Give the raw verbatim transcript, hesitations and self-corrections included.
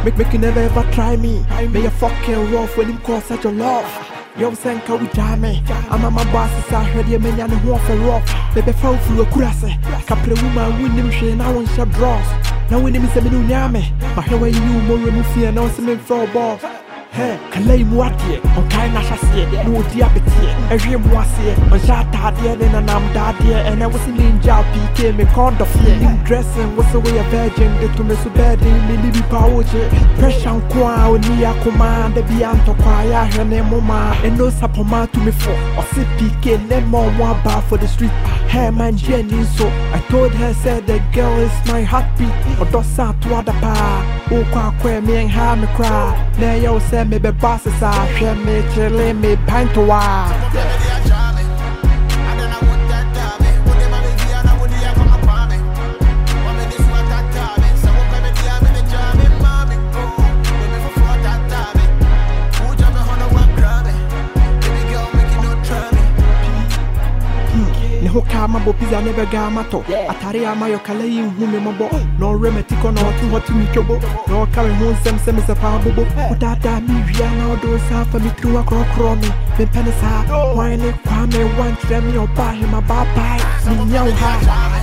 Make make you never ever try me. May you fucking rough when him call such a love. Yo sen ka we jame. I'm my boss is out here, you mean you know for rough. Baby fall through a kurase. Couple woman win him shit now on shop draws. Now when him is a minu nyame. My hair way you more remove fear now some floor ball. Hey, Kalay Muati, on Kaina Chassi, no diabetes, every moissy, on Shata dear, then an am daddy, and I was in Ninja P K, me called the feeling dressing was away a virgin, the to me so bad in Lily Power, pressure on Qua, Nia command, the Bianto Quaya, her name Mama, and no supplement to me for, or sit P K, then more one bar for the street. Hey man, Jenny, so I told her, said the girl is my heartbeat, or does not to other pa, oh, quack, me and have me cry, now you say. Me be bosses are share me chillin' me pint to wa. Hoka mambo pizza never gamato. Atari amayo kalei hume mambo. No remedy kono watu watu mikobo. No carry home sem sem is a pambo. Udada mi riana do sa for me through a crow crow me. Me penisa. Wine kwame one them your buy him a bye bye. Me nyau ha.